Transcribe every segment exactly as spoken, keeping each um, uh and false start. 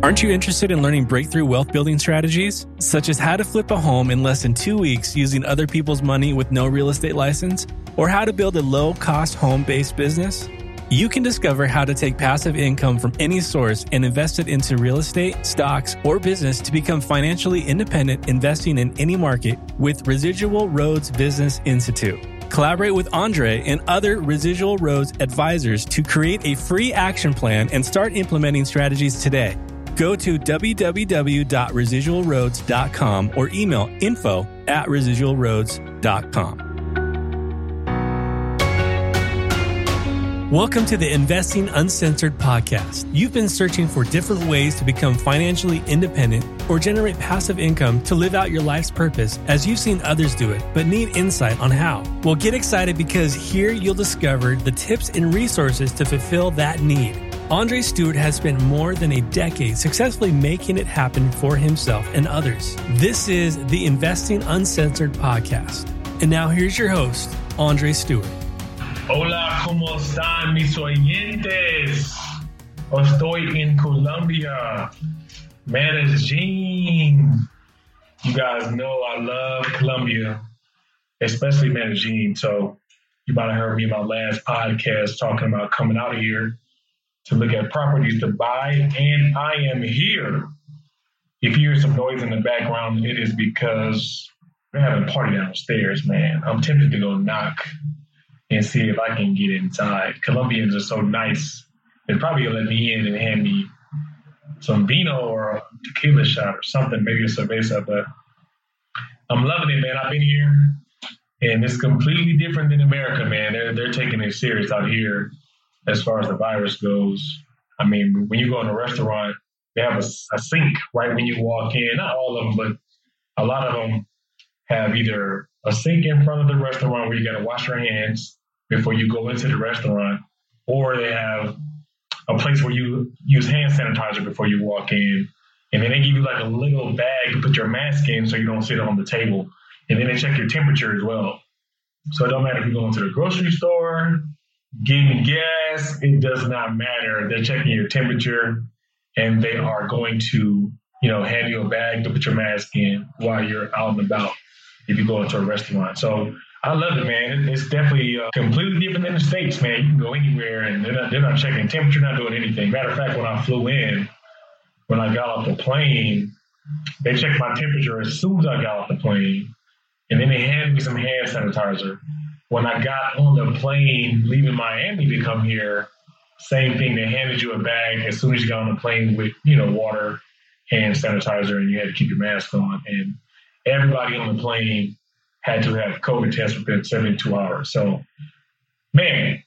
Aren't you interested in learning breakthrough wealth building strategies, such as how to flip a home in less than two weeks using other people's money with no real estate license, or how to build a low-cost home-based business? You can discover how to take passive income from any source and invest it into real estate, stocks, or business to become financially independent investing in any market with Residual Roads Business Institute. Collaborate with Andre and other Residual Roads advisors to create a free action plan and start implementing strategies today. Go to w w w dot residual roads dot com or email info at residual roads dot com. Welcome to the Investing Uncensored podcast. You've been searching for different ways to become financially independent or generate passive income to live out your life's purpose as you've seen others do it, but need insight on how. Well, get excited because here you'll discover the tips and resources to fulfill that need. Andre Stewart has spent more than a decade successfully making it happen for himself and others. This is the Investing Uncensored podcast. And now here's your host, Andre Stewart. Hola, ¿cómo están mis oyentes? Estoy en Colombia, Medellin. You guys know I love Colombia, especially Medellin. So you might have heard me in my last podcast talking about coming out of here to look at properties to buy, and I am here. If you hear some noise in the background, it is because we're having a party downstairs, man. I'm tempted to go knock and see if I can get inside. Colombians are so nice. They're probably going to let me in and hand me some vino or a tequila shot or something, maybe a cerveza. But I'm loving it, man. I've been here, and it's completely different than America, man. They're, they're taking it serious out here as far as the virus goes. I mean, when you go in a restaurant, they have a, a sink right when you walk in. Not all of them, but a lot of them have either a sink in front of the restaurant where you got to wash your hands before you go into the restaurant, or they have a place where you use hand sanitizer before you walk in. And then they give you like a little bag to put your mask in so you don't sit on the table. And then they check your temperature as well. So it don't matter if you go into the grocery store, getting gas, it does not matter. They're checking your temperature, and they are going to, you know, hand you a bag to put your mask in while you're out and about if you go into a restaurant. So I love it, man. It's definitely uh, completely different than the States, man. You can go anywhere, and they're not, they're not checking temperature, not doing anything. Matter of fact, when I flew in, when I got off the plane, they checked my temperature as soon as I got off the plane, and then they handed me some hand sanitizer. When I got on the plane leaving Miami to come here, same thing. They handed you a bag as soon as you got on the plane with, you know, water, hand sanitizer, and you had to keep your mask on. And everybody on the plane had to have COVID tests within seventy-two hours. So, man,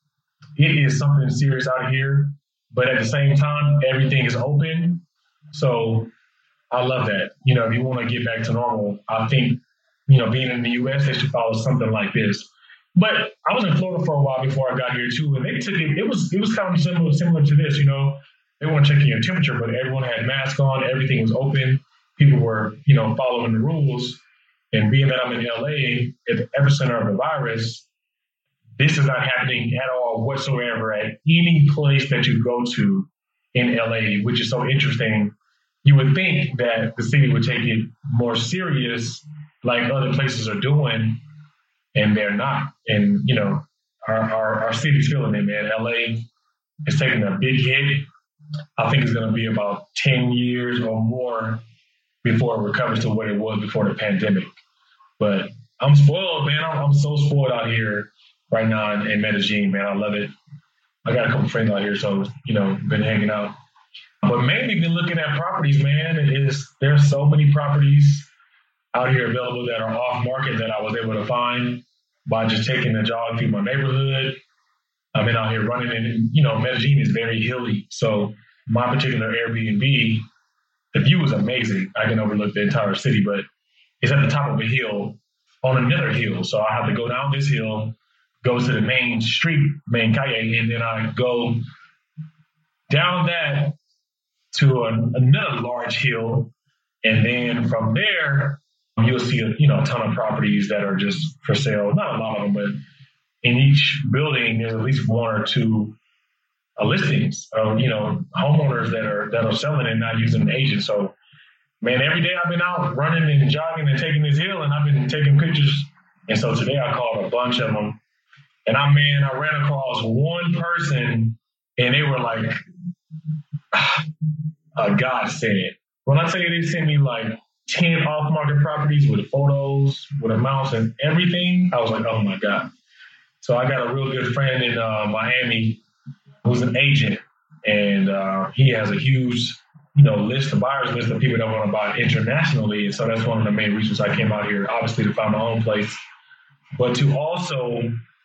it is something serious out here. But at the same time, everything is open. So I love that. You know, if you want to get back to normal, I think, you know, being in the U S, they should follow something like this. But I was in Florida for a while before I got here too, and they took it. It was it was kind of similar similar to this. You know, they weren't checking your temperature, but everyone had masks on. Everything was open. People were, you know, following the rules. And being that I'm in L A, at the epicenter of the virus, this is not happening at all whatsoever at any place that you go to in L A, which is so interesting. You would think that the city would take it more serious like other places are doing, and they're not. And, you know, our, our, our city's feeling it, man. L A is taking a big hit. I think it's going to be about ten years or more before it recovers to what it was before the pandemic. But I'm spoiled, man. I'm, I'm so spoiled out here right now in, in Medellin, man. I love it. I got a couple friends out here, so, you know, been hanging out. But mainly been looking at properties, man. It is, there's so many properties out here available that are off market that I was able to find by just taking a jog through my neighborhood. I've been out here running, and, you know, Medellin is very hilly. So my particular Airbnb, the view is amazing. I can overlook the entire city, but it's at the top of a hill on another hill. So I have to go down this hill, go to the main street, main calle, and then I go down that to an, another large hill. And then from there, you'll see a, you know, a ton of properties that are just for sale. Not a lot of them, but in each building, there's at least one or two uh, listings of, you know, homeowners that are that are selling and not using an agent. So, man, every day I've been out running and jogging and taking this hill, and I've been taking pictures. And so today I called a bunch of them. And I, man, I ran across one person, and they were like, a godsend. When I tell you they sent me like ten off-market properties with photos, with amounts and everything, I was like, oh my God. So I got a real good friend in uh, Miami who's an agent, and uh, he has a huge, you know, list, a buyer's list of people that want to buy internationally. And so that's one of the main reasons I came out here, obviously to find my own place, but to also,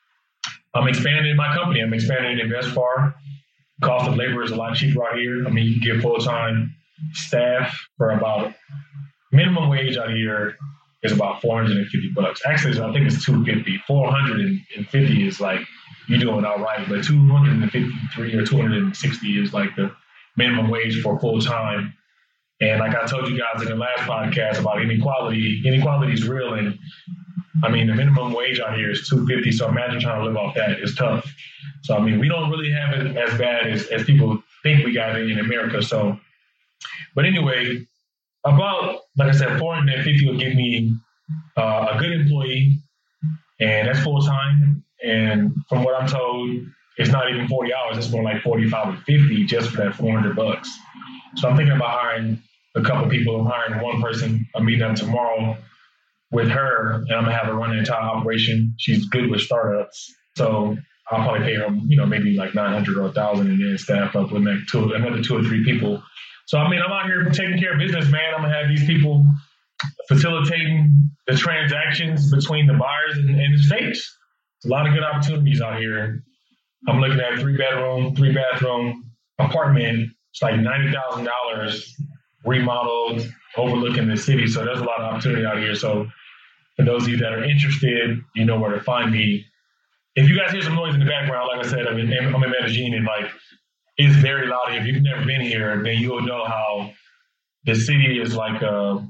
I'm expanding my company. I'm expanding in InvestFar. Cost of labor is a lot cheaper out here. I mean, you can get full-time staff for about minimum wage out here is about four hundred fifty bucks. Actually, I think it's two hundred fifty. four hundred fifty is like you're doing all right, but two hundred fifty-three or two hundred sixty is like the minimum wage for full-time. And like I told you guys in the last podcast about inequality, inequality is real. And I mean, the minimum wage out here is two hundred fifty. So imagine trying to live off that. It's tough. So, I mean, we don't really have it as bad as, as people think we got it in America. So, but anyway, about, like I said, four hundred fifty will give me uh, a good employee, and that's full time. And from what I'm told, it's not even forty hours. It's more like forty-five or fifty just for that four hundred bucks. So I'm thinking about hiring a couple people. I'm hiring one person. I'm meeting them tomorrow with her, and I'm gonna have her run the entire operation. She's good with startups, so I'll probably pay her, you know, maybe like nine hundred or a thousand, and then staff up with like two, another two or three people. So I mean, I'm out here taking care of business, man. I'm gonna have these people facilitating the transactions between the buyers and, and the states. A lot of good opportunities out here. I'm looking at a three bedroom, three bathroom apartment. It's like ninety thousand dollars, remodeled, overlooking the city. So there's a lot of opportunity out here. So for those of you that are interested, you know where to find me. If you guys hear some noise in the background, like I said, I'm in, I'm in Medellin, and like it's very loud here. If you've never been here, then you'll know how the city is like a,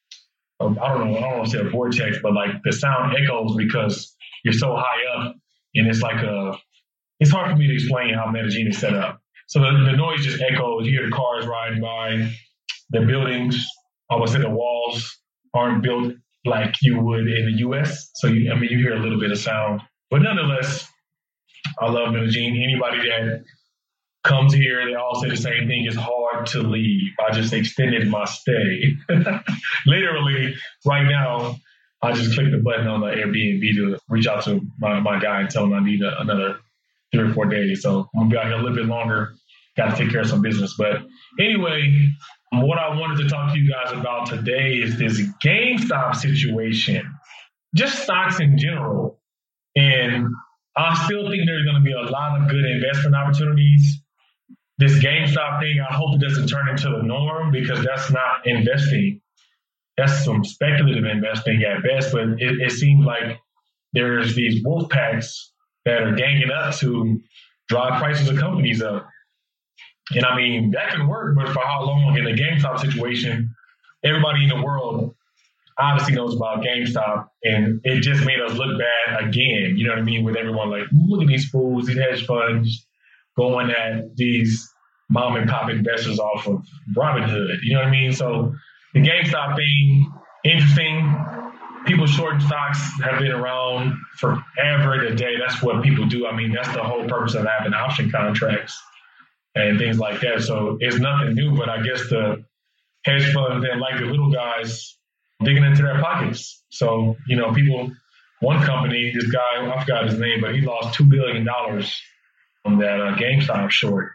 a I don't know, I don't want to say a vortex, but like the sound echoes because you're so high up, and it's like a, it's hard for me to explain how Medellin is set up. So the, the noise just echoes. You hear the cars riding by, the buildings, I would say the walls aren't built like you would in the U S. So, you, I mean, you hear a little bit of sound. But nonetheless, I love Medellin. Anybody that comes here, they all say the same thing. It's hard to leave. I just extended my stay. Literally, right now, I just clicked the button on the Airbnb to reach out to my, my guy and tell him I need a, another three or four days. So I'm going to be out here a little bit longer. Got to take care of some business. But anyway, what I wanted to talk to you guys about today is this GameStop situation, just stocks in general. And I still think there's going to be a lot of good investment opportunities. This GameStop thing, I hope it doesn't turn into the norm, because that's not investing. That's some speculative investing at best, but it, it seems like there's these wolf packs that are ganging up to drive prices of companies up. And I mean, that can work, but for how long? In the GameStop situation, everybody in the world obviously knows about GameStop, and it just made us look bad again. You know what I mean? With everyone like, look at these fools, these hedge funds going at these mom and pop investors off of Robinhood. You know what I mean? So the GameStop thing, interesting. People shorting stocks have been around forever and a day. That's what people do. I mean, that's the whole purpose of having option contracts and things like that. So it's nothing new, but I guess the hedge funds and like the little guys digging into their pockets. So, you know, people, one company, this guy, I forgot his name, but he lost two billion dollars on that uh, GameStop short.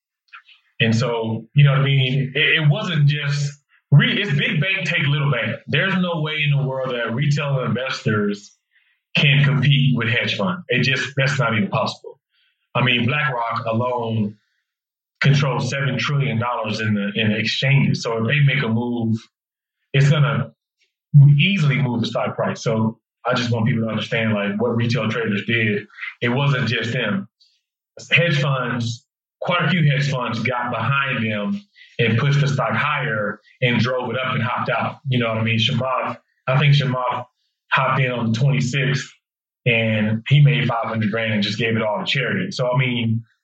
And so, you know what I mean? It, it wasn't just, re, it's big bank take little bank. There's no way in the world that retail investors can compete with hedge funds. It just, that's not even possible. I mean, BlackRock alone controls seven trillion dollars in the, in the exchanges. So if they make a move, it's going to easily move the stock price. So I just want people to understand like what retail traders did. It wasn't just them. Hedge funds, quite a few hedge funds got behind them and pushed the stock higher and drove it up and hopped out. You know what I mean? Chamath, I think Chamath hopped in on the twenty-sixth and he made five hundred grand and just gave it all to charity. So, I mean,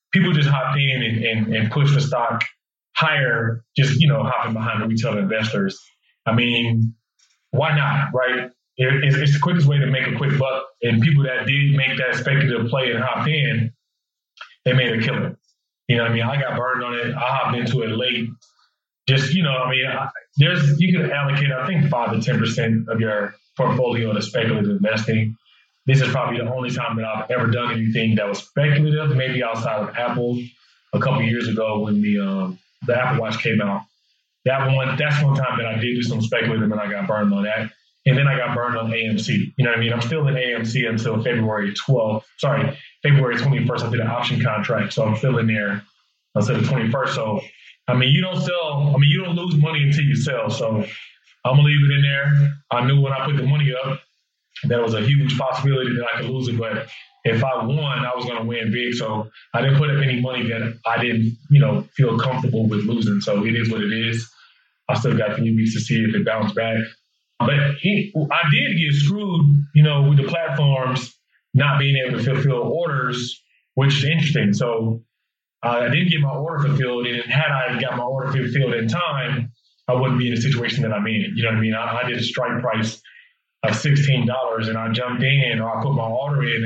people just hopped in and, and, and pushed the stock higher, just, you know, hopping behind the retail investors. I mean, why not, right? It, it's, it's the quickest way to make a quick buck. And people that did make that speculative play and hopped in, they made a killing. You know what I mean? I got burned on it. I hopped into it late. Just, you know, I mean, I, there's you can allocate, I think, five to ten percent of your portfolio to speculative investing. This is probably the only time that I've ever done anything that was speculative, maybe outside of Apple a couple of years ago when the um, the Apple Watch came out. That one, that's one time that I did do some speculative and I got burned on that. And then I got burned on A M C. You know what I mean? I'm still in A M C until February twelfth. Sorry, February twenty-first. I did an option contract, so I'm still in there until the twenty-first. So, I mean, you don't sell. I mean, you don't lose money until you sell. So, I'm gonna leave it in there. I knew when I put the money up, that was a huge possibility that I could lose it. But if I won, I was gonna win big. So I didn't put up any money that I didn't, you know, feel comfortable with losing. So it is what it is. I still got three weeks to see if it bounced back. But he, I did get screwed, you know, with the platforms not being able to fulfill orders, which is interesting. So uh, I didn't get my order fulfilled, and had I got my order fulfilled in time, I wouldn't be in the situation that I'm in. You know what I mean? I, I did a strike price of sixteen dollars, and I jumped in, or I put my order in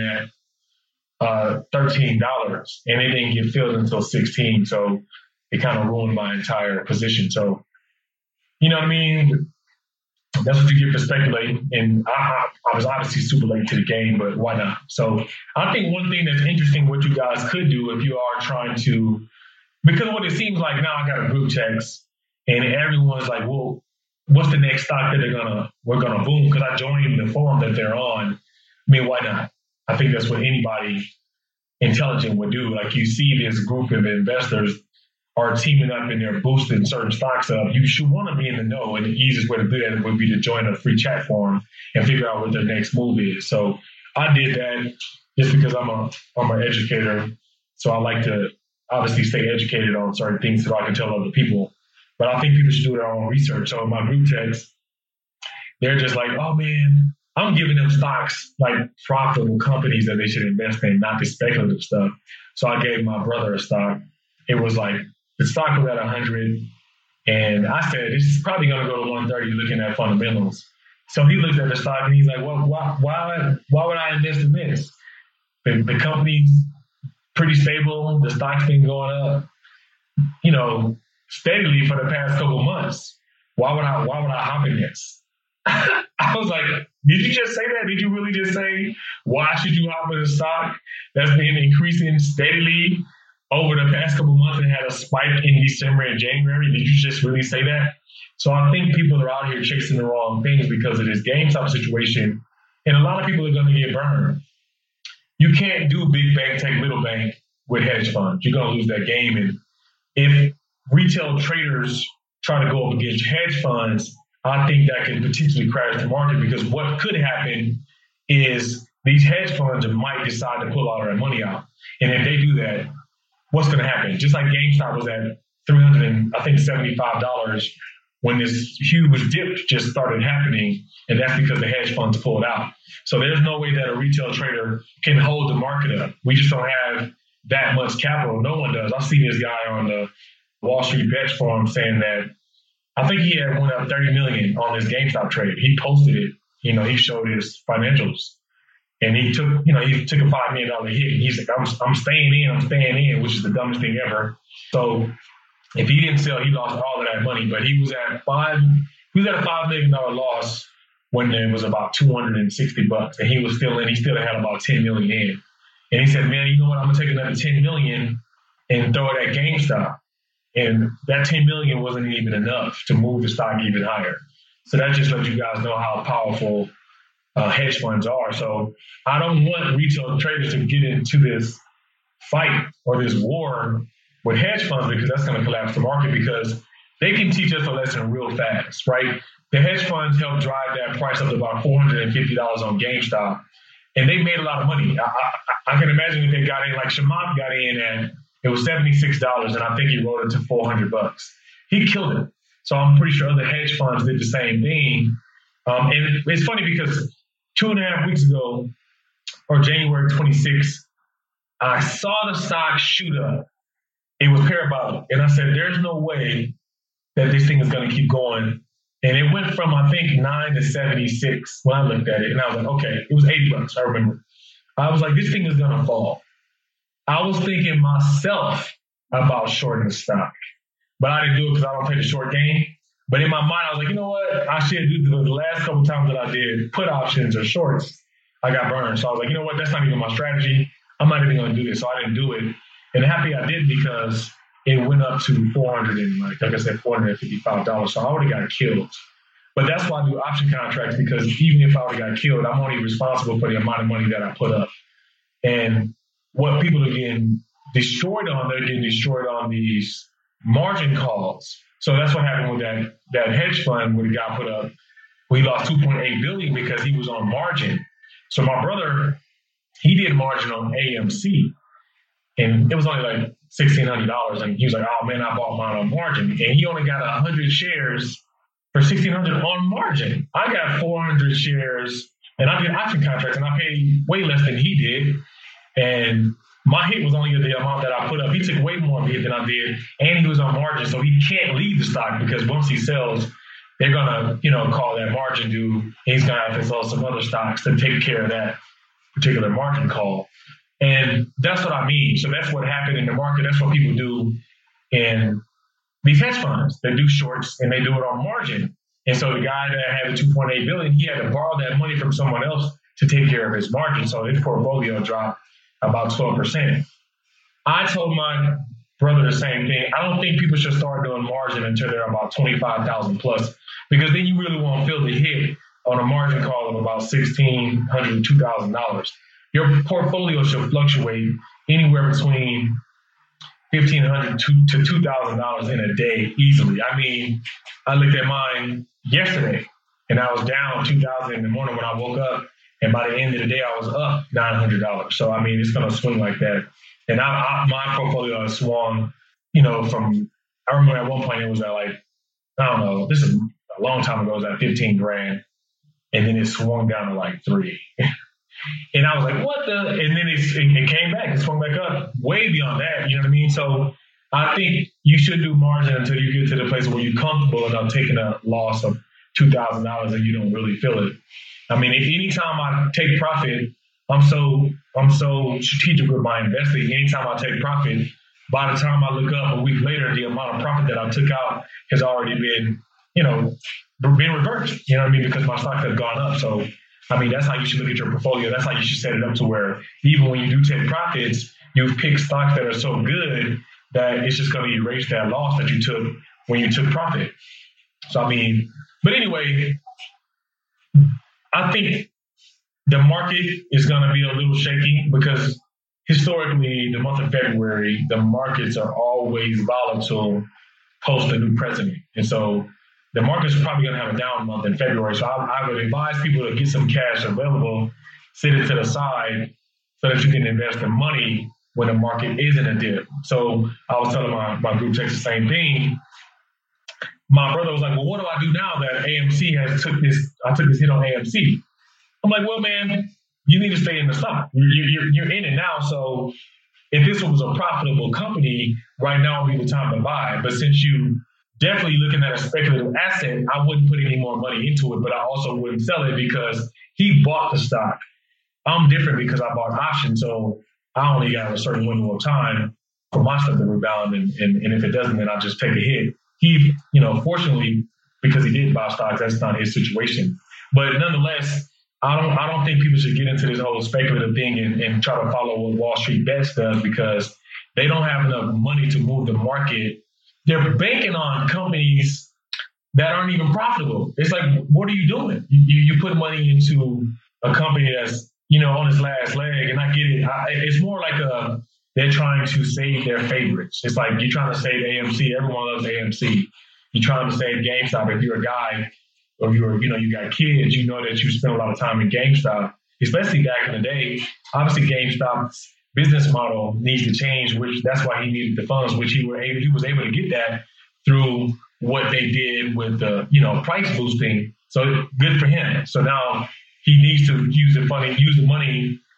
at uh, thirteen dollars, and it didn't get filled until sixteen. So it kind of ruined my entire position. So, you know what I mean? That's what you get for speculating. And I, I, I was obviously super late to the game, but why not? So I think one thing that's interesting, what you guys could do if you are trying to, because what it seems like now, I got a group text and everyone's like, well, what's the next stock that they're gonna we're gonna boom? Because I joined the forum that they're on. I mean, why not? I think that's what anybody intelligent would do. Like, you see this group of investors are teaming up and they're boosting certain stocks up. You should want to be in the know, and the easiest way to do that would be to join a free chat forum and figure out what their next move is. So I did that just because I'm a I'm an educator, so I like to obviously stay educated on certain things so I can tell other people. But I think people should do their own research. So in my group text, they're just like, oh man, I'm giving them stocks, like profitable companies that they should invest in, not the speculative stuff. So I gave my brother a stock. It was like, the stock was at one hundred. And I said, this is probably going to go to one thirty looking at fundamentals. So he looked at the stock and he's like, well, why, why, why would I invest in this? The, the company's pretty stable. The stock's been going up, you know, steadily for the past couple months. Why would I, why would I hop in this? I was like, did you just say that? Did you really just say, why should you hop in a stock that's been increasing steadily over the past couple months and had a spike in December and January? Did you just really say that? So I think people are out here chasing the wrong things because of this GameStop situation. And a lot of people are going to get burned. You can't do big bank, take little bank with hedge funds. You're going to lose that game. And if retail traders try to go up against hedge funds, I think that could potentially crash the market, because what could happen is these hedge funds might decide to pull all their money out. And if they do that, what's going to happen? Just like GameStop was at three hundred, I think seventy-five dollars when this huge dip just started happening, and that's because the hedge funds pulled out. So there's no way that a retail trader can hold the market up. We just don't have that much capital. No one does. I've seen this guy on the Wall Street Bets forum saying that I think he had went up thirty million on his GameStop trade. He posted it. You know, he showed his financials. And he took, you know, he took a five million dollars hit. He's like, I'm, I'm staying in, I'm staying in, which is the dumbest thing ever. So if he didn't sell, he lost all of that money. But he was at five, he was at a five million dollars loss when it was about two hundred sixty bucks. And he was still in, he still had about ten million in. And he said, man, you know what? I'm going to take another ten million and throw it at GameStop. And that ten million wasn't even enough to move the stock even higher. So that just lets you guys know how powerful Uh, hedge funds are. So I don't want retail traders to get into this fight or this war with hedge funds, because that's going to collapse the market, because they can teach us a lesson real fast, right? The hedge funds helped drive that price up to about four hundred fifty dollars on GameStop, and they made a lot of money. I, I, I can imagine if they got in, like Chamath got in and it was seventy-six dollars, and I think he rolled it to four hundred bucks. He killed it. So I'm pretty sure other hedge funds did the same thing. Um, and it, it's funny because two and a half weeks ago, or January twenty-sixth, I saw the stock shoot up. It was parabolic. And I said, there's no way that this thing is going to keep going. And it went from, I think, nine to seventy-six when I looked at it. And I was like, okay, it was eighty bucks. I remember. I was like, this thing is going to fall. I was thinking myself about shorting the stock, but I didn't do it because I don't play the short game. But in my mind, I was like, you know what? I should do the last couple times that I did put options or shorts. I got burned. So I was like, you know what? That's not even my strategy. I'm not even going to do this. So I didn't do it. And happy I did because it went up to four hundred and like, like I said, four hundred fifty-five dollars. So I would have got killed. But that's why I do option contracts, because even if I would have got killed, I'm only responsible for the amount of money that I put up. And what people are getting destroyed on, they're getting destroyed on these margin calls. So that's what happened with that, that hedge fund where the guy put up, we lost two point eight billion dollars because he was on margin. So my brother, he did margin on A M C. And it was only like sixteen hundred dollars. And he was like, oh, man, I bought mine on margin. And he only got one hundred shares for sixteen hundred dollars on margin. I got four hundred shares, and I did option contracts, and I paid way less than he did. And my hit was only the amount that I put up. He took way more of a hit than I did, and he was on margin, so he can't leave the stock because once he sells, they're going to, you know, call that margin due. He's going to have to sell some other stocks to take care of that particular margin call. And that's what I mean. So that's what happened in the market. That's what people do in these hedge funds. They do shorts and they do it on margin. And so the guy that had the two point eight billion dollars, he had to borrow that money from someone else to take care of his margin. So his portfolio dropped about twelve percent. I told my brother the same thing. I don't think people should start doing margin until they're about twenty-five thousand plus, because then you really won't feel the hit on a margin call of about sixteen hundred dollars to two thousand dollars. Your portfolio should fluctuate anywhere between fifteen hundred dollars to two thousand dollars in a day easily. I mean, I looked at mine yesterday and I was down two thousand dollars in the morning when I woke up. And by the end of the day, I was up nine hundred dollars. So, I mean, it's going to swing like that. And I, I, my portfolio has swung, you know, from, I remember at one point it was at like, I don't know, this is a long time ago, it was at fifteen grand. And then it swung down to like three. And I was like, what the? And then it, it came back. It swung back up way beyond that. You know what I mean? So I think you should do margin until you get to the place where you're comfortable enough taking a loss of two thousand dollars and you don't really feel it. I mean, if anytime I take profit, I'm so I'm so strategic with my investing. Anytime I take profit, by the time I look up a week later, the amount of profit that I took out has already been, you know, been reversed. You know what I mean? Because my stocks have gone up. So I mean, that's how you should look at your portfolio. That's how you should set it up to where even when you do take profits, you've picked stocks that are so good that it's just going to erase that loss that you took when you took profit. So, I mean, but anyway, I think the market is going to be a little shaky because historically, the month of February, the markets are always volatile post a new president. And so the market's probably going to have a down month in February. So I, I would advise people to get some cash available, sit it to the side so that you can invest the money when the market is in a dip. So I was telling my, my group text the same thing. My brother was like, well, what do I do now that A M C has took this, I took this hit on A M C? I'm like, well, man, you need to stay in the stock. You're, you're, you're in it now. So if this was a profitable company, right now would be the time to buy. But since you definitely looking at a speculative asset, I wouldn't put any more money into it, but I also wouldn't sell it because he bought the stock. I'm different because I bought options. So I only got a certain window of time for my stuff to rebound. And, and, and if it doesn't, then I'll just take a hit. He, you know, fortunately, because he did buy stocks, that's not his situation. But nonetheless, I don't I don't think people should get into this whole speculative thing and, and try to follow what Wall Street Bets does because they don't have enough money to move the market. They're banking on companies that aren't even profitable. It's like, what are you doing? You, you, you put money into a company that's, you know, on its last leg, and I get it. I, it's more like a they're trying to save their favorites. It's like you're trying to save A M C. Everyone loves A M C. You're trying to save GameStop. If you're a guy or you're, you know, you got kids, you know that you spend a lot of time in GameStop, especially back in the day. Obviously, GameStop's business model needs to change, which that's why he needed the funds, which he were able, he was able to get that through what they did with the, you know, price boosting. So good for him. So now he needs to use the money, use the money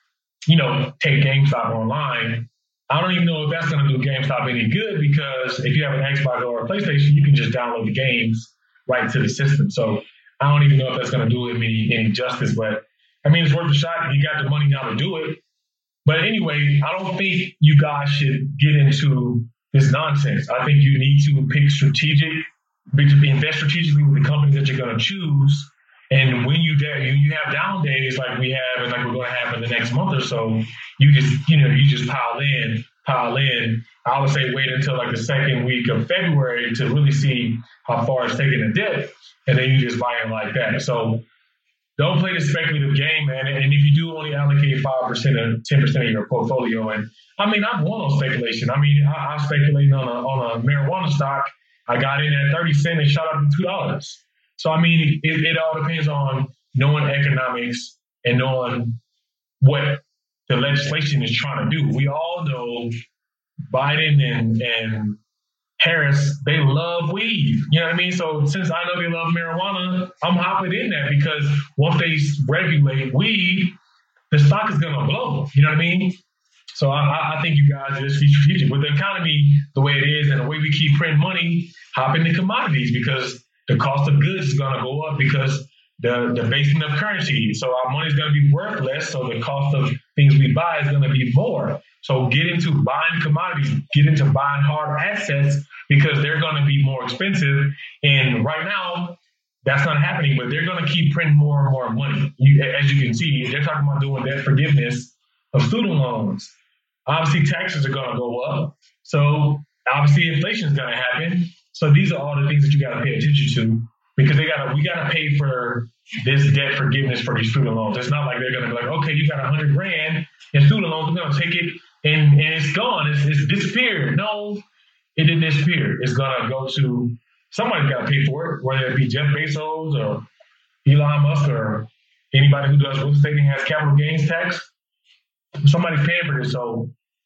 you know, take GameStop online. I don't even know if that's going to do GameStop any good, because if you have an Xbox or a PlayStation, you can just download the games right to the system. So I don't even know if that's going to do him any, any justice, but I mean, it's worth a shot. He got the money now to do it. But anyway, I don't think you guys should get into this nonsense. I think you need to pick strategic, invest strategically with the companies that you're going to choose. And when you you you have down days like we have and like we're going to have in the next month or so, you just, you know, you just pile in, pile in. I would say wait until like the second week of February to really see how far it's taking a dip. And then you just buy it like that. So don't play the speculative game, man. And if you do only allocate five percent or ten percent of your portfolio, and I mean, I've won on speculation. I mean, I, I speculated on a, on a marijuana stock. I got in at thirty cents and shot up to two dollars. So, I mean, it, it all depends on knowing economics and knowing what the legislation is trying to do. We all know Biden and, and Harris, they love weed. You know what I mean? So since I know they love marijuana, I'm hopping in that, because once they regulate weed, the stock is going to blow. You know what I mean? So I, I think you guys just be strategic. With the economy the way it is and the way we keep printing money, hop into commodities, because the cost of goods is going to go up because the, the basing of currency. So our money is going to be worth less. So the cost of things we buy is going to be more. So get into buying commodities, get into buying hard assets, because they're going to be more expensive. And right now, that's not happening, but they're going to keep printing more and more money. You, as you can see, they're talking about doing debt forgiveness of student loans. Obviously, taxes are going to go up. So obviously, inflation is going to happen. So these are all the things that you got to pay attention to, because they got to, we got to pay for this debt forgiveness for these student loans. It's not like they're going to be like, okay, you got a hundred grand in student loans, we're going to take it and, and it's gone. It's, it's disappeared. No, it didn't disappear. It's going to go to, somebody's got to pay for it, whether it be Jeff Bezos or Elon Musk or anybody who does real estate and has capital gains tax. Somebody's paying for this. So,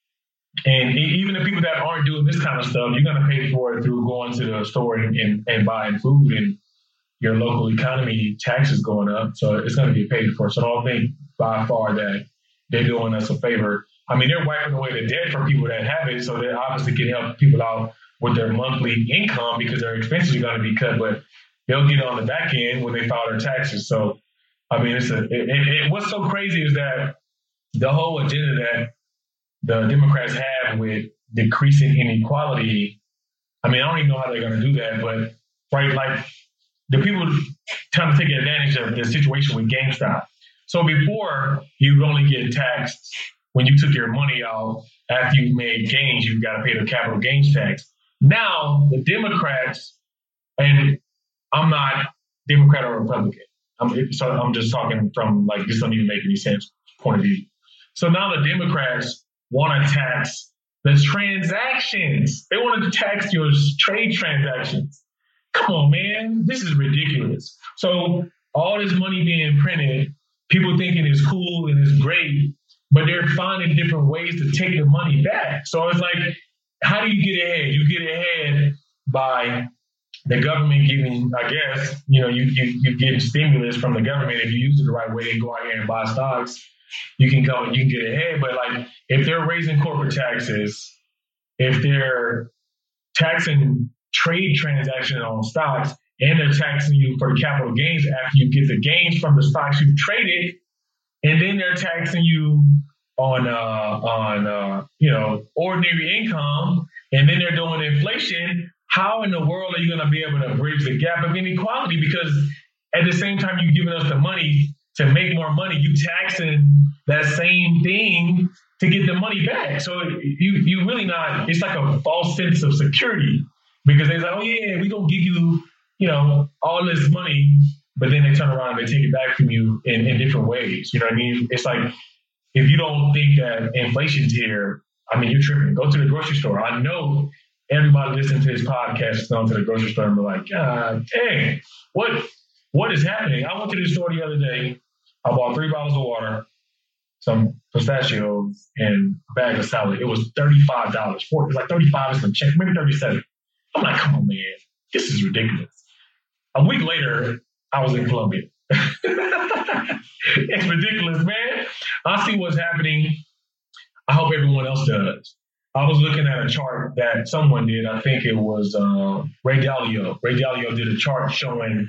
and even the people that aren't doing this kind of stuff, you're going to pay for it through going to the store and, and, and buying food, and your local economy taxes going up. So it's going to be paid for. So I don't think by far that they're doing us a favor. I mean, they're wiping away the debt for people that have it, so they obviously can help people out with their monthly income, because their expenses are going to be cut, but they'll get on the back end when they file their taxes. So, I mean, it's a, it, it, it, what's so crazy is that the whole agenda that the Democrats have with decreasing inequality, I mean, I don't even know how they're going to do that, but right, like the people trying to take advantage of the situation with GameStop. So before, you would only get taxed when you took your money out. After you made gains, you've got to pay the capital gains tax. Now, the Democrats, and I'm not Democrat or Republican, I'm, so I'm just talking from like, this doesn't even make any sense point of view. So now the Democrats want to tax the transactions. They want to tax your trade transactions. Come on, man. This is ridiculous. So all this money being printed, people thinking it's cool and it's great, but they're finding different ways to take the money back. So it's like, how do you get ahead? You get ahead by the government giving, I guess, you know, you you you get stimulus from the government. If you use it the right way and go out here and buy stocks, you can go, you can get ahead. But like, if they're raising corporate taxes, if they're taxing trade transactions on stocks, and they're taxing you for capital gains after you get the gains from the stocks you've traded, and then they're taxing you on, uh, on uh, you know, ordinary income, and then they're doing inflation, how in the world are you going to be able to bridge the gap of inequality? Because at the same time you're giving us the money to make more money, you taxing that same thing to get the money back. So you you really not, it's like a false sense of security, because they're like, oh yeah, we're going to give you, you know, all this money, but then they turn around and they take it back from you in, in different ways. You know what I mean? It's like, if you don't think that inflation's here, I mean, you're tripping. Go to the grocery store. I know everybody listening to this podcast is going to the grocery store and be like, God dang, what, what is happening? I went to the store the other day. I bought three bottles of water, some pistachios, and a bag of salad. It was thirty-five dollars. It was like thirty-five and some check, maybe thirty-seven. I'm like, come on, man. This is ridiculous. A week later, I was in Colombia. It's ridiculous, man. I see what's happening. I hope everyone else does. I was looking at a chart that someone did. I think it was uh, Ray Dalio. Ray Dalio did a chart showing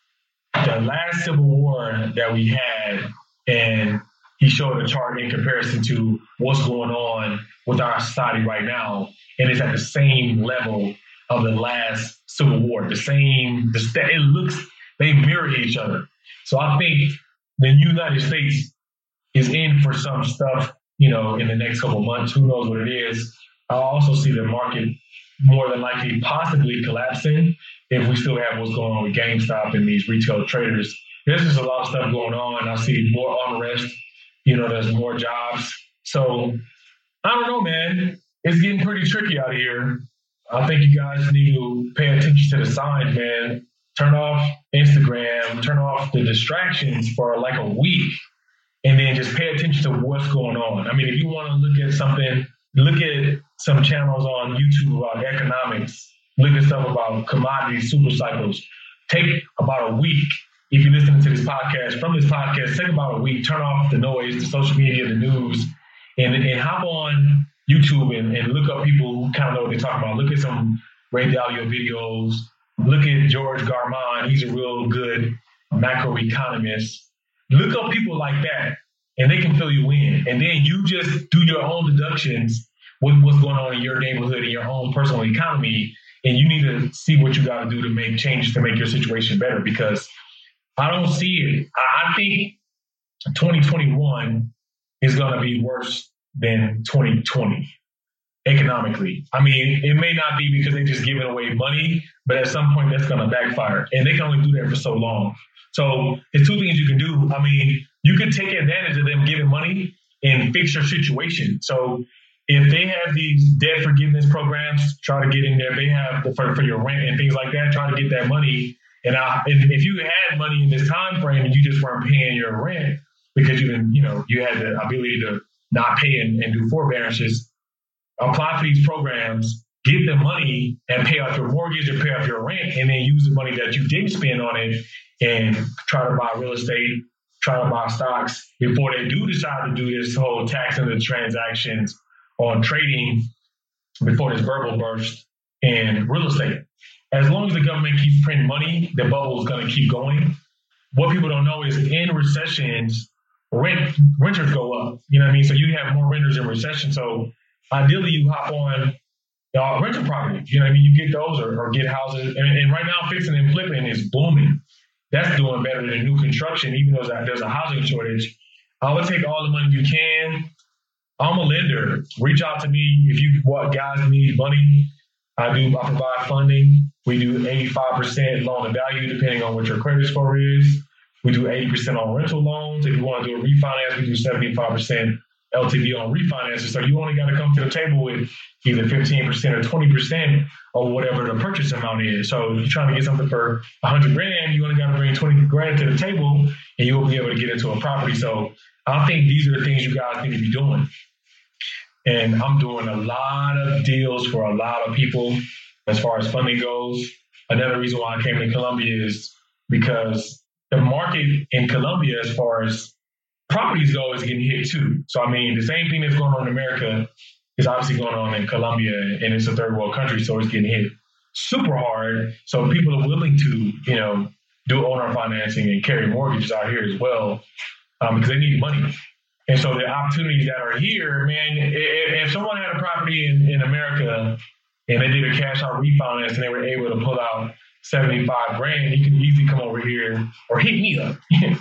the last Civil War that we had, and he showed a chart in comparison to what's going on with our society right now, and it's at the same level of the last Civil War. The same, the st- it looks, they mirror each other. So I think the United States is in for some stuff, you know, in the next couple of months. Who knows what it is? I also see the market more than likely possibly collapsing if we still have what's going on with GameStop and these retail traders. There's just a lot of stuff going on. I see more unrest. You know, there's more jobs. So I don't know, man. It's getting pretty tricky out here. I think you guys need to pay attention to the signs, man. Turn off Instagram, turn off the distractions for like a week, and then just pay attention to what's going on. I mean, if you want to look at something, look at some channels on YouTube about economics, look at stuff about commodities, super cycles. Take about a week. If you're listening to this podcast, from this podcast, take about a week, turn off the noise, the social media, the news, and, and hop on YouTube and, and look up people who kind of know what they're talking about. Look at some Ray Dalio videos. Look at George Garmon. He's a real good macroeconomist. Look up people like that, and they can fill you in. And then you just do your own deductions with what's going on in your neighborhood and your own personal economy, and you need to see what you got to do to make changes to make your situation better, because I don't see it. I think twenty twenty-one is going to be worse than twenty twenty economically. I mean, it may not be because they're just giving away money, but at some point that's going to backfire. And they can only do that for so long. So there's two things you can do. I mean, you can take advantage of them giving money and fix your situation. So if they have these debt forgiveness programs, try to get in there. They have the, for, for your rent and things like that, try to get that money. And, I, and if you had money in this time frame and you just weren't paying your rent because you didn't, you know, you had the ability to not pay and, and do forbearances, apply for these programs, get the money and pay off your mortgage or pay off your rent, and then use the money that you didn't spend on it and try to buy real estate, try to buy stocks before they do decide to do this whole tax on the transactions on trading before this verbal burst in real estate. As long as the government keeps printing money, the bubble is going to keep going. What people don't know is in recessions, rent renters go up. You know what I mean? So you have more renters in recession. So ideally, you hop on uh, rental properties. You know what I mean? You get those or, or get houses. And, and right now, fixing and flipping is booming. That's doing better than new construction, even though there's a housing shortage. I would take all the money you can. I'm a lender. Reach out to me if you what guys need money. I do. I provide funding. We do eighty-five percent loan to value, depending on what your credit score is. We do eighty percent on rental loans. If you want to do a refinance, we do seventy-five percent L T V on refinances. So you only got to come to the table with either fifteen percent or twenty percent or whatever the purchase amount is. So if you're trying to get something for one hundred grand, you only got to bring twenty grand to the table and you'll be able to get into a property. So I think these are the things you guys need to be doing. And I'm doing a lot of deals for a lot of people as far as funding goes. Another reason why I came to Colombia is because the market in Colombia, as far as properties go, is getting hit too. So, I mean, the same thing that's going on in America is obviously going on in Colombia, and it's a third world country, so it's getting hit super hard. So people are willing to, you know, do owner financing and carry mortgages out here as well um, because they need money. And so the opportunities that are here, man, if, if someone had a property in, in America and they did a cash out refinance and they were able to pull out seventy-five grand, you can easily come over here or hit me up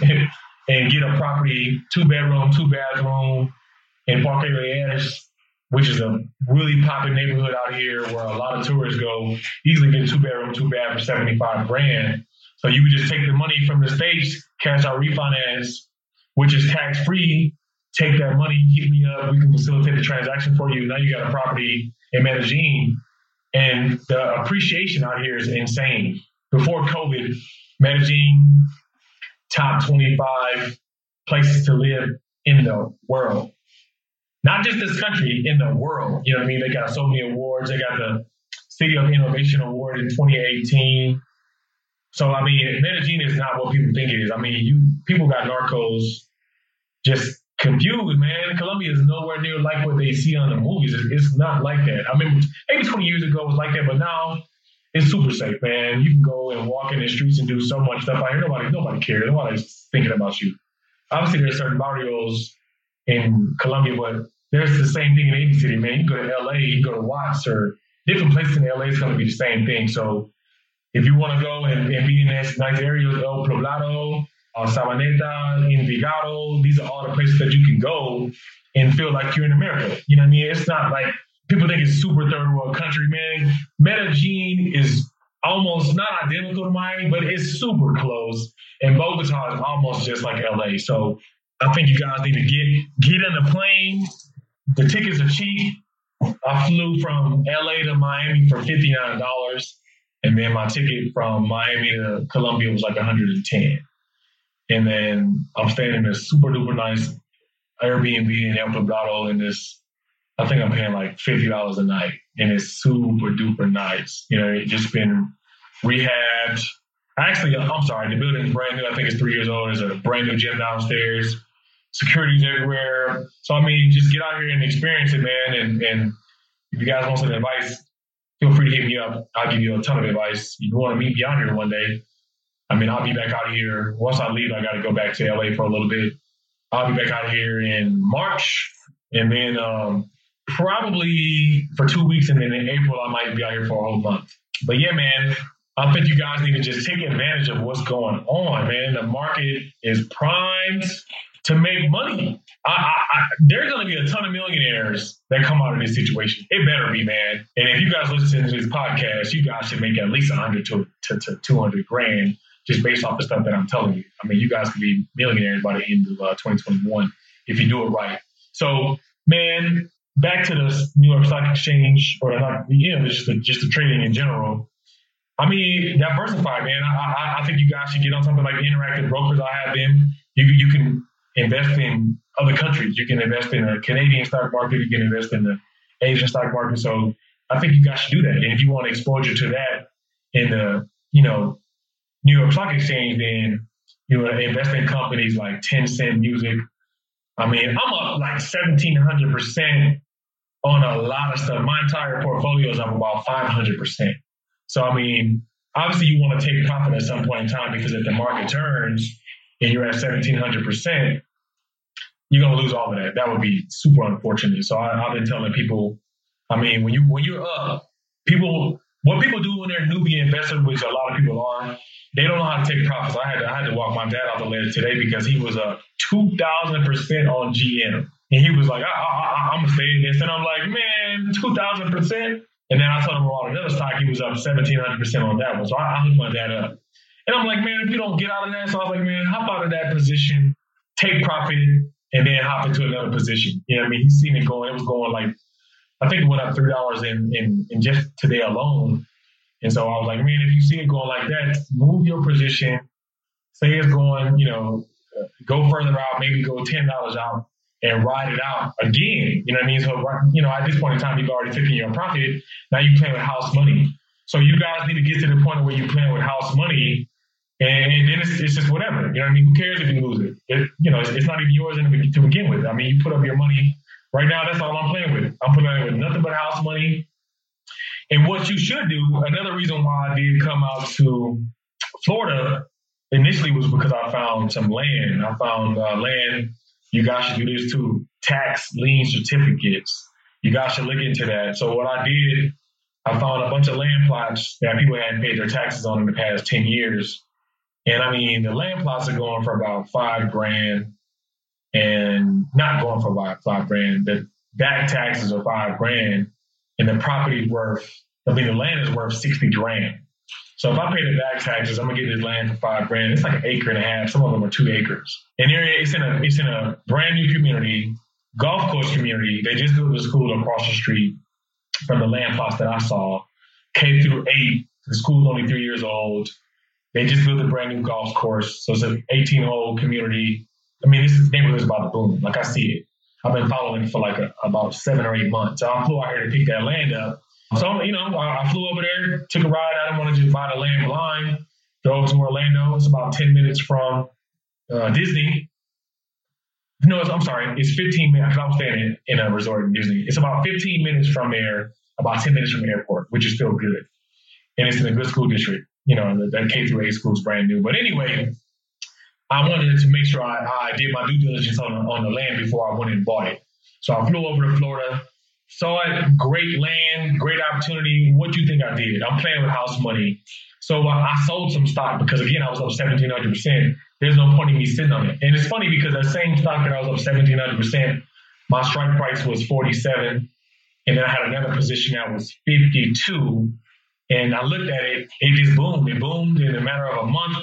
and get a property, two bedroom, two bathroom in Parque Reyes, which is a really popular neighborhood out here where a lot of tourists go, easily get a two bedroom, two bath for seventy-five grand. So you would just take the money from the States, cash out refinance, which is tax free. Take that money, hit me up. We can facilitate the transaction for you. Now you got a property in Medellin. And the appreciation out here is insane. Before COVID, Medellin, top twenty-five places to live in the world. Not just this country, in the world. You know what I mean? They got so many awards. They got the City of Innovation Award in twenty eighteen. So, I mean, Medellin is not what people think it is. I mean, you people got narcos just confused, man. Colombia is nowhere near like what they see on the movies. It's, it's not like that. I mean, maybe twenty years ago it was like that, but now it's super safe, man. You can go and walk in the streets and do so much stuff out here. Nobody, nobody cares. Nobody's thinking about you. Obviously, there's certain barrios in Colombia, but there's the same thing in any city, man. You go to L A, you go to Watts, or different places in L A, it's going to be the same thing. So if you want to go and, and be in this nice area, El Poblado, uh, Sabaneta, Envigado, these are all the places that you can go and feel like you're in America. You know what I mean? It's not like people think it's super third world country, man. Medellin is almost not identical to Miami, but it's super close. And Bogota is almost just like L A. So I think you guys need to get get in the plane. The tickets are cheap. I flew from L A to Miami for fifty-nine dollars. And then my ticket from Miami to Colombia was like one hundred ten dollars. And then I'm staying in this super duper nice Airbnb in El Poblado in this, I think I'm paying like fifty dollars a night. And it's super duper nice. You know, it's just been rehabbed. Actually, I'm sorry, the building's brand new. I think it's three years old. There's a brand new gym downstairs. Security's everywhere. So, I mean, just get out here and experience it, man. And, and if you guys want some advice, feel free to hit me up. I'll give you a ton of advice. If you want to meet me out here one day, I mean, I'll be back out here. Once I leave, I got to go back to L A for a little bit. I'll be back out here in March, and then um, probably for two weeks, and then in April, I might be out here for a whole month. But yeah, man, I think you guys need to just take advantage of what's going on, man. The market is primed to make money. I, I, I, there's going to be a ton of millionaires that come out of this situation. It better be, man. And if you guys listen to this podcast, you guys should make at least one hundred to, to, to two hundred grand just based off the stuff that I'm telling you. I mean, you guys could be millionaires by the end of uh, twenty twenty-one if you do it right. So, man, back to the New York Stock Exchange, or not, you know, just the, just the trading in general. I mean, diversify, man. I, I, I think you guys should get on something like Interactive Brokers. I have them. You, you can invest in other countries. You can invest in the Canadian stock market. You can invest in the Asian stock market. So I think you guys should do that. And if you want exposure to that in the, you know, New York Stock Exchange, then you know, invest in companies like Tencent Music. I mean, I'm up like seventeen hundred percent on a lot of stuff. My entire portfolio is up about five hundred percent. So, I mean, obviously you want to take profit at some point in time, because if the market turns and you're at seventeen hundred percent, you're going to lose all of that. That would be super unfortunate. So I, I've been telling people, I mean, when, you, when you're up, people, what people do when they're newbie investors, which a lot of people are, they don't know how to take profits. I had to, I had to walk my dad off the ledge today because he was a two thousand percent on G M. And he was like, I, I, I, I'm going to stay in this. And I'm like, man, two thousand percent? And then I told him about another stock. He was up seventeen hundred percent on that one. So I, I hooked my dad up. And I'm like, man, if you don't get out of that, so I was like, man, hop out of that position, take profit, and then hop into another position. You know what I mean? He's seen it going. It was going like, I think it went up three dollars in, in, in just today alone. And so I was like, man, if you see it going like that, move your position. Say it's going, you know, go further out, maybe go ten dollars out and ride it out again. You know what I mean? So, you know, at this point in time, you've already taken your profit. Now you're playing with house money. So you guys need to get to the point where you're playing with house money, and, and then it's, it's just whatever. You know what I mean? Who cares if you lose it? it you know, it's, it's not even yours to begin with. I mean, you put up your money. Right now, that's all I'm playing with. I'm playing with nothing but house money. And what you should do, another reason why I did come out to Florida initially was because I found some land. I found uh, land. You guys should do this too. Tax lien certificates. You guys should look into that. So what I did, I found a bunch of land plots that people hadn't paid their taxes on in the past ten years. And I mean, the land plots are going for about five grand and not going for about five grand. The back taxes are five grand. And the property worth, I mean, the land is worth sixty grand. So if I pay the back taxes, I'm gonna get this land for five grand. It's like an acre and a half. Some of them are two acres. And it's in a it's in a brand new community, golf course community. They just built a school across the street from the land plots that I saw. K through eight. The school's only three years old. They just built a brand new golf course. So it's an eighteen-hole community. I mean, this neighborhood is about to boom. Like I see it. I've been following it for like a, about seven or eight months. So I flew out here to pick that land up. So, you know, I, I flew over there, took a ride. I didn't want to just buy the land blind. drove to Orlando. It's about ten minutes from uh, Disney. No, it's, I'm sorry. It's fifteen minutes, because I was staying in, in a resort in Disney. It's about fifteen minutes from there, about ten minutes from the airport, which is still good. And it's in a good school district. You know, that K through eight school is brand new. But anyway, I wanted to make sure I, I did my due diligence on, on the land before I went and bought it. So I flew over to Florida, saw it, great land, great opportunity. What do you think I did? I'm playing with house money. So uh, I sold some stock because, again, I was up seventeen hundred percent. There's no point in me sitting on it. And it's funny because that same stock that I was up seventeen hundred percent, my strike price was forty-seven. And then I had another position that was fifty-two. And I looked at it, it just boomed. It boomed in a matter of a month.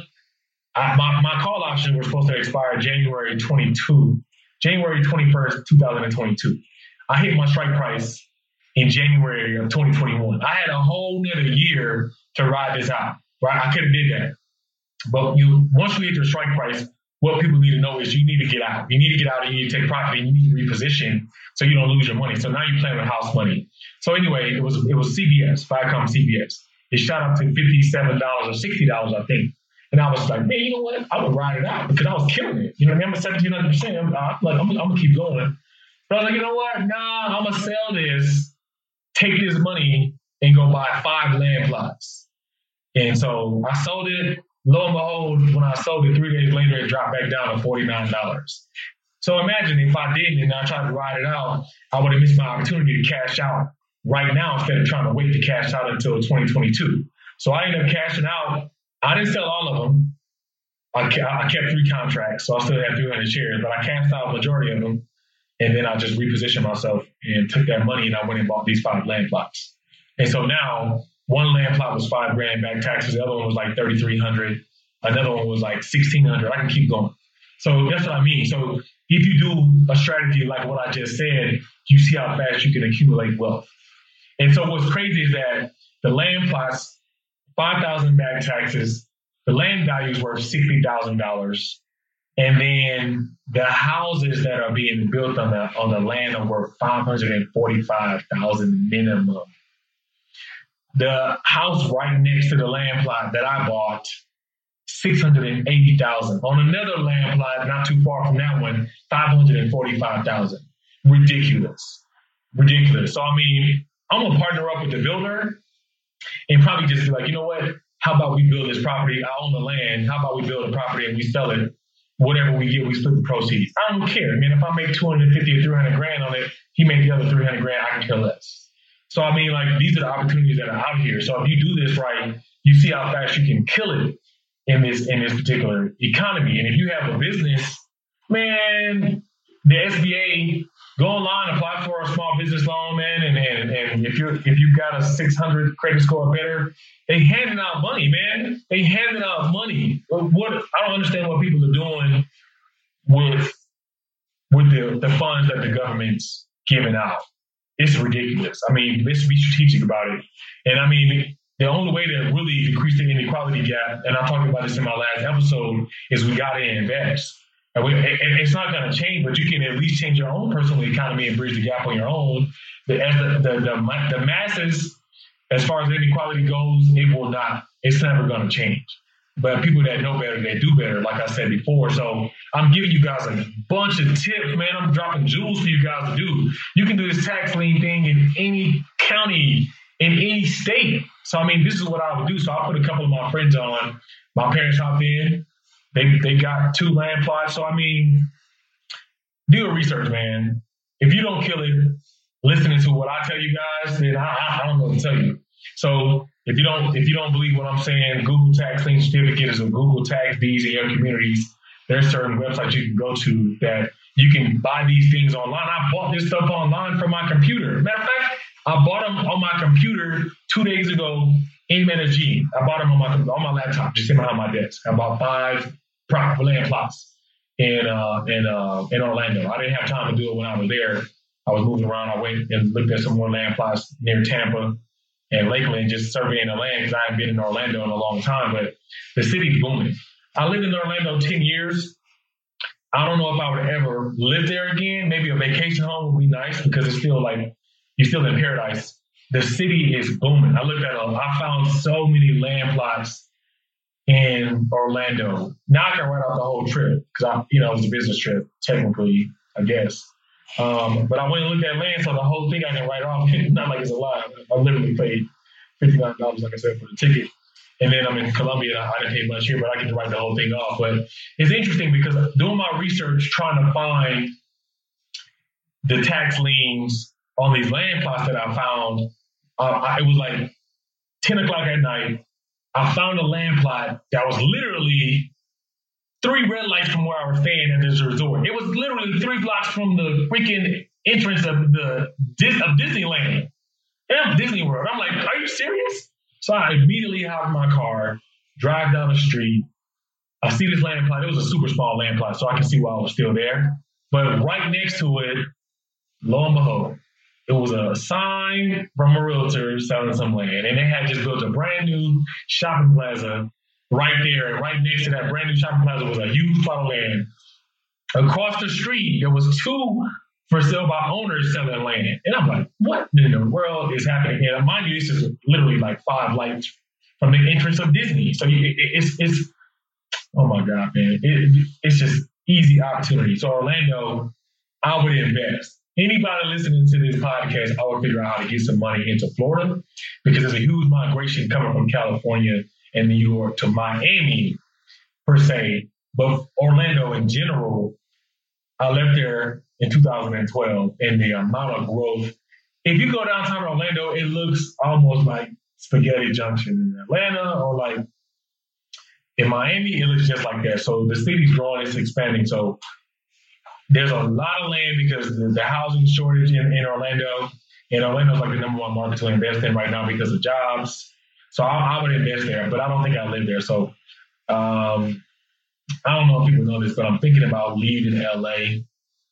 I, my, my call option was supposed to expire January twenty-second, January twenty-first, twenty twenty-two. I hit my strike price in January of twenty twenty-one. I had a whole nother year to ride this out, right? I could have did that. But you, once you hit your strike price, what people need to know is you need to get out. You need to get out and you need to take profit and you need to reposition so you don't lose your money. So now you're playing with house money. So anyway, it was it was C B S, Viacom C B S. It shot up to fifty-seven dollars or sixty dollars, I think. And I was like, man, you know what? I would ride it out because I was killing it. You know what I mean? I'm at seventeen hundred percent. I'm like, I'm, I'm going to keep going. But I was like, you know what? Nah, I'm going to sell this, take this money, and go buy five land plots. And so I sold it. Lo and behold, when I sold it three days later, it dropped back down to forty-nine dollars. So imagine if I didn't and I tried to ride it out, I would have missed my opportunity to cash out right now instead of trying to wait to cash out until twenty twenty-two. So I ended up cashing out. I didn't sell all of them. I, I kept three contracts, so I still have three hundred shares, but I cashed out a majority of them. And then I just repositioned myself and took that money and I went and bought these five land plots. And so now one land plot was five grand back taxes. The other one was like thirty-three hundred. Another one was like sixteen hundred. I can keep going. So that's what I mean. So if you do a strategy like what I just said, you see how fast you can accumulate wealth. And so what's crazy is that the land plots, five thousand back taxes, the land value is worth sixty thousand dollars. And then the houses that are being built on the on the land are worth five hundred forty-five thousand dollars minimum. The house right next to the land plot that I bought, six hundred eighty thousand dollars. On another land plot, not too far from that one, five hundred forty-five thousand dollars. Ridiculous. Ridiculous. So, I mean, I'm going to partner up with the builder and probably just be like, you know what? How about we build this property? I own the land. How about we build a property and we sell it? Whatever we get, we split the proceeds. I don't care. I mean, if I make two hundred fifty or three hundred grand on it, he made the other three hundred grand, I can care less. So, I mean, like, these are the opportunities that are out here. So if you do this right, you see how fast you can kill it in this in this particular economy. And if you have a business, man, the S B A, go online, apply for a small business loan, man. And and, and if you're if you've got a six hundred credit score or better, they handing out money, man. They handing out money. What I don't understand what people are doing with with the, the funds that the government's giving out. It's ridiculous. I mean, let's be strategic about it. And I mean, the only way to really decrease the inequality gap, and I talked about this in my last episode, is we got to invest. And we, it, it's not going to change, but you can at least change your own personal economy and bridge the gap on your own. The, as the, the, the, the masses, as far as inequality goes, it will not. It's never going to change. But people that know better, they do better, like I said before. So I'm giving you guys a bunch of tips, man. I'm dropping jewels for you guys to do. You can do this tax lien thing in any county, in any state. So, I mean, this is what I would do. So I put a couple of my friends on. My parents hopped in. They they got two land plots. So, I mean, do your research, man. If you don't kill it listening to what I tell you guys, then I, I don't know what to tell you. So if you don't if you don't believe what I'm saying, Google Tax Lien Certificate is a Google tax deeds in your communities. There's certain websites you can go to that you can buy these things online. I bought this stuff online from my computer. Matter of fact, I bought them on my computer two days ago in Medellin. I bought them on my on my laptop, just sitting behind my desk. I bought five proper land plots in uh, in uh, in Orlando. I didn't have time to do it when I was there. I was moving around. I went and looked at some more land plots near Tampa and Lakeland, just surveying the land because I haven't been in Orlando in a long time. But the city's booming. I lived in Orlando ten years. I don't know if I would ever live there again. Maybe a vacation home would be nice because it's still like you're still in paradise. The city is booming. I looked at a, I found so many land plots in Orlando. Now I can write out the whole trip because I, you know, it was a business trip, technically, I guess. Um, but I went and looked at land, so the whole thing I can write off. Not like it's a lot. I literally paid fifty-nine dollars, like I said, for the ticket. And then I'm in Colombia, and I didn't pay much here, but I get to write the whole thing off. But it's interesting because doing my research, trying to find the tax liens on these land plots that I found, uh, I, it was like ten o'clock at night. I found a land plot that was literally three red lights from where I was staying at this resort. It was literally three blocks from the freaking entrance of the of Disneyland. Yeah, Disney World. I'm like, are you serious? So I immediately hop in my car, drive down the street. I see this land plot. It was a super small land plot, so I can see why I was still there. But right next to it, lo and behold, it was a sign from a realtor selling some land. And they had just built a brand new shopping plaza right there. And right next to that brand new shopping plaza was a huge plot of land. Across the street, there was two for sale by owners selling land. And I'm like, what in the world is happening? And mind you, this is literally like five lights from the entrance of Disney. So it, it, it's, it's, oh my God, man. It, it's just easy opportunity. So Orlando, I would invest. Anybody listening to this podcast, I would figure out how to get some money into Florida because there's a huge migration coming from California and New York to Miami, per se. But Orlando in general, I left there in two thousand twelve, and the amount of growth. If you go downtown Orlando, it looks almost like Spaghetti Junction in Atlanta, or like in Miami, it looks just like that. So the city's growing, it's expanding. So there's a lot of land because the, the housing shortage in, in Orlando. And Orlando's like the number one market to invest in right now because of jobs. So I, I would invest there, but I don't think I live there. So um, I don't know if people know this, but I'm thinking about leaving L A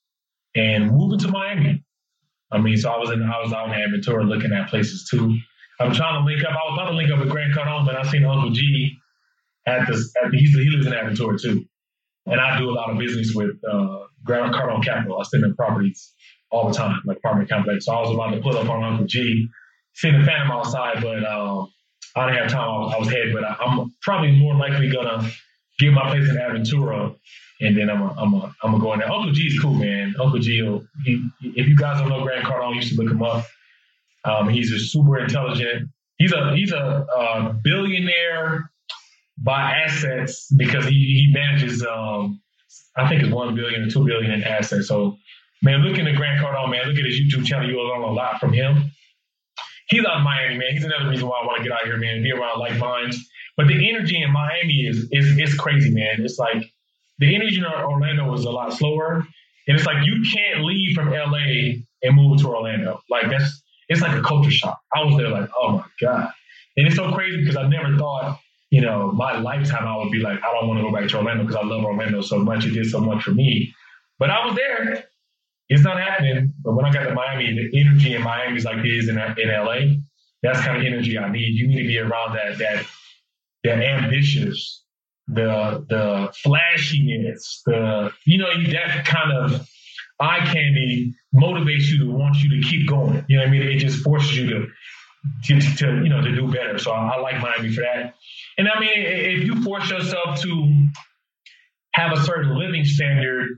and moving to Miami. I mean, so I was in, I was out in Aventura looking at places too. I'm trying to link up. I was about to link up with Grant Cardone, but I seen Uncle G at this. At, he, he lives in Aventura too, and I do a lot of business with uh, Grant Cardone Capital. I send them properties all the time, like apartment complex. So I was about to pull up on Uncle G, send a Phantom outside, but um, I didn't have time. I was, I was headed, but I, I'm probably more likely gonna get my place in Aventura. And then I'm a, I'm a, I'm gonna go in there. Uncle G is cool, man. Uncle G, he, if you guys don't know Grant Cardone, you should look him up. Um, he's a super intelligent. He's a he's a, a billionaire by assets because he he manages um, I think it's one billion or two billion in assets. So man, look into Grant Cardone, man. Look at his YouTube channel. You'll learn a lot from him. He's out of Miami, man. He's another reason why I want to get out here, man, and be around like minds. But the energy in Miami is is is crazy, man. It's like the energy in Orlando is a lot slower. And it's like you can't leave from L A and move to Orlando. Like that's, it's like a culture shock. I was there like, oh my God. And it's so crazy because I never thought, you know, my lifetime I would be like, I don't want to go back to Orlando because I love Orlando so much. It did so much for me. But I was there. It's not happening. But when I got to Miami, the energy in Miami is like it is in, in L A. That's kind of energy I need. You need to be around that, that, that ambitious, the the flashiness, the, you know, that kind of eye candy motivates you to want you to keep going. You know what I mean? It just forces you to, to, to you know, to do better. So I, I like Miami for that. And I mean, if you force yourself to have a certain living standard,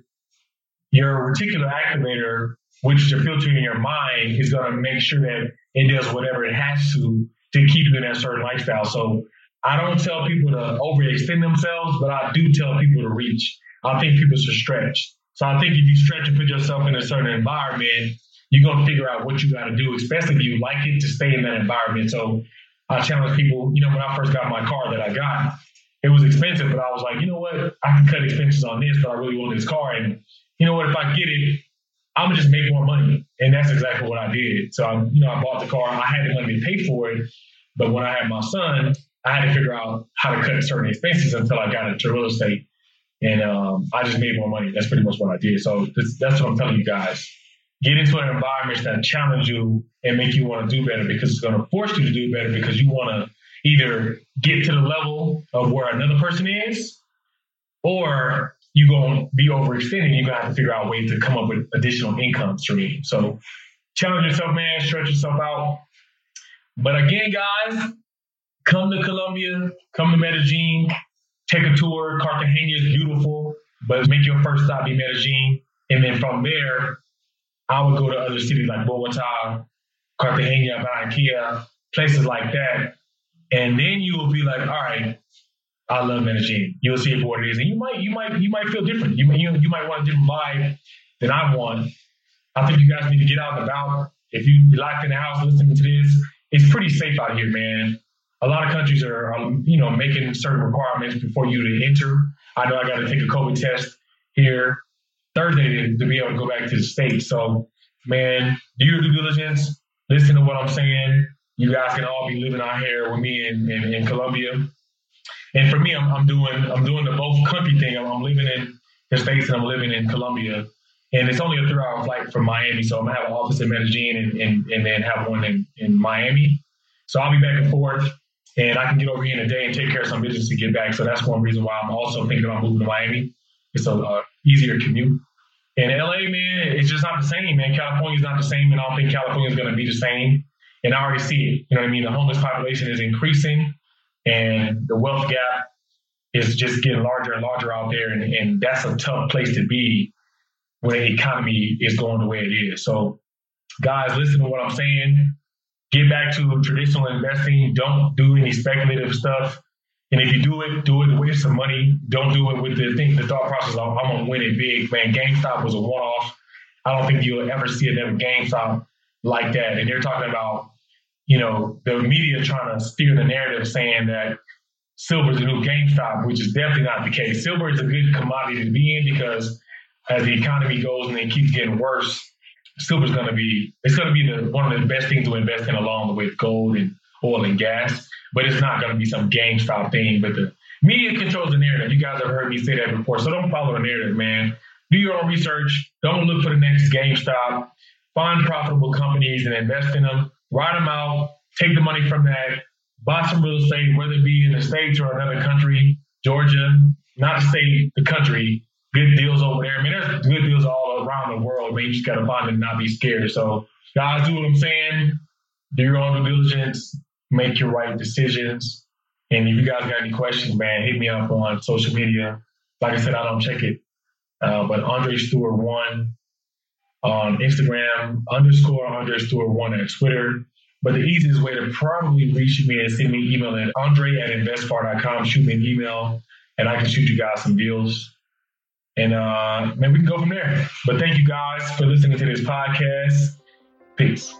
your reticular activator, which is your filter in your mind, is going to make sure that it does whatever it has to to keep you in that certain lifestyle. So I don't tell people to overextend themselves, but I do tell people to reach. I think people should stretch. So I think if you stretch and put yourself in a certain environment, you're going to figure out what you got to do, especially if you like it, to stay in that environment. So I challenge people, you know, when I first got my car that I got, it was expensive, but I was like, you know what? I can cut expenses on this, but I really want this car. And you know what? If I get it, I'm going to just make more money. And that's exactly what I did. So, I, you know, I bought the car. I had the money to pay for it. But when I had my son, I had to figure out how to cut certain expenses until I got into real estate. And um, I just made more money. That's pretty much what I did. So this, that's what I'm telling you guys. Get into an environment that challenge you and make you want to do better, because it's going to force you to do better, because you want to either get to the level of where another person is, or you're going to be overextending. You're going to have to figure out ways to come up with additional income streams. So challenge yourself, man. Stretch yourself out. But again, guys, come to Colombia, come to Medellin. take a tour. Cartagena is beautiful, but make your first stop be Medellin. And then from there, I would go to other cities like Bogota, Cartagena, Barranquilla, places like that. And then you will be like, all right, I love Medellin. You'll see it for what it is. And you might, you might, you might feel different. You, you, you might want a different vibe than I want. I think you guys need to get out and about. If you're locked in the house listening to this, it's pretty safe out here, man. A lot of countries are, um, you know, making certain requirements before you to enter. I know I got to take a COVID test here Thursday to, to be able to go back to the States. So, man, do your due diligence. Listen to what I'm saying. You guys can all be living out here with me in, in, in Colombia. And for me, I'm, I'm doing I'm doing the both country thing. I'm, I'm living in the States and I'm living in Colombia. And it's only a three-hour flight from Miami. So I'm going to have an office in Medellin and, and, and then have one in, in Miami. So I'll be back and forth. And I can get over here in a day and take care of some business to get back. So that's one reason why I'm also thinking about moving to Miami. It's a uh, easier commute. And L A, man, it's just not the same, man. California's not the same, and I don't think California's going to be the same. And I already see it. You know what I mean? The homeless population is increasing, and the wealth gap is just getting larger and larger out there. And, and that's a tough place to be when the economy is going the way it is. So, guys, listen to what I'm saying. Get back to traditional investing. Don't do any speculative stuff. And if you do it, do it with some money. Don't do it with the think the thought process of I'm gonna win it big. Man, GameStop was a one-off. I don't think you'll ever see another GameStop like that. And they're talking about, you know, the media trying to steer the narrative saying that silver is the new GameStop, which is definitely not the case. Silver is a good commodity to be in because as the economy goes and it keeps getting worse, silver is going to be, it's going to be the one of the best things to invest in along with gold and oil and gas, but it's not going to be some GameStop thing. But the media controls the narrative. You guys have heard me say that before, so don't follow the narrative, man. Do your own research. Don't look for the next GameStop. Find profitable companies and invest in them. Write them out. Take the money from that. Buy some real estate, whether it be in the States or another country, Georgia, not the state, the country. Good deals over there. I mean, there's good deals all around the world, but you just got to find it and not be scared. So, guys, do what I'm saying. Do your own due diligence. Make your right decisions. And if you guys got any questions, man, hit me up on social media. Like I said, I don't check it. Uh, but Andre Stewart one on Instagram, underscore Andre Stewart one at Twitter. But the easiest way to probably reach me is send me an email at Andre at investfar dot com. Shoot me an email, and I can shoot you guys some deals. And uh, maybe we can go from there. But thank you guys for listening to this podcast. Peace.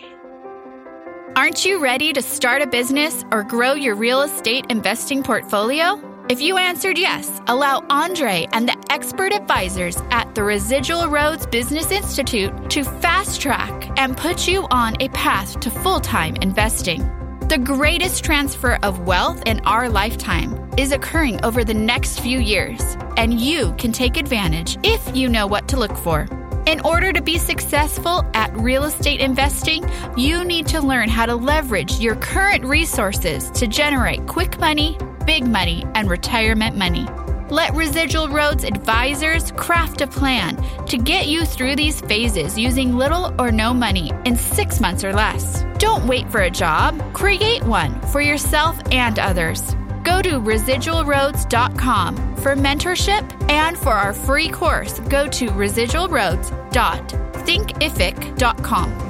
Aren't you ready to start a business or grow your real estate investing portfolio? If you answered yes, allow Andre and the expert advisors at the Residual Roads Business Institute to fast track and put you on a path to full-time investing. The greatest transfer of wealth in our lifetime is occurring over the next few years, and you can take advantage if you know what to look for. In order to be successful at real estate investing, you need to learn how to leverage your current resources to generate quick money, big money, and retirement money. Let Residual Roads advisors craft a plan to get you through these phases using little or no money in six months or less. Don't wait for a job. Create one for yourself and others. Go to residual roads dot com for mentorship, and for our free course, go to residual roads dot thinkific dot com.